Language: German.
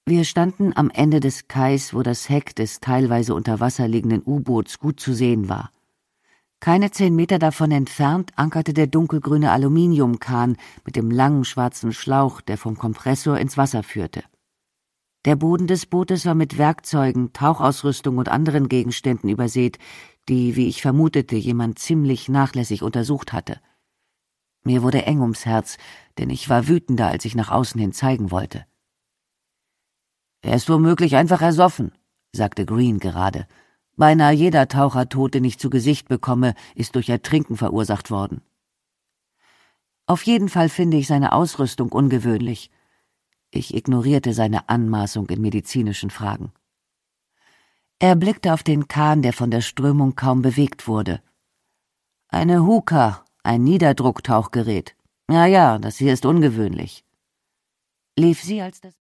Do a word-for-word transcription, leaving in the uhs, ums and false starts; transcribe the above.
Wir standen am Ende des Kais, wo das Heck des teilweise unter Wasser liegenden U-Boots gut zu sehen war. Keine zehn Meter davon entfernt ankerte der dunkelgrüne Aluminiumkahn mit dem langen schwarzen Schlauch, der vom Kompressor ins Wasser führte. Der Boden des Bootes war mit Werkzeugen, Tauchausrüstung und anderen Gegenständen übersät, die, wie ich vermutete, jemand ziemlich nachlässig untersucht hatte. Mir wurde eng ums Herz, denn ich war wütender, als ich nach außen hin zeigen wollte. »Er ist womöglich einfach ersoffen«, sagte Green gerade. »Beinahe jeder Tauchertod, den ich zu Gesicht bekomme, ist durch Ertrinken verursacht worden.« Auf jeden Fall finde ich seine Ausrüstung ungewöhnlich. Ich ignorierte seine Anmaßung in medizinischen Fragen. Er blickte auf den Kahn, der von der Strömung kaum bewegt wurde. »Eine Huka, ein Niederdrucktauchgerät. Ja, ja, das hier ist ungewöhnlich.« Lief sie als das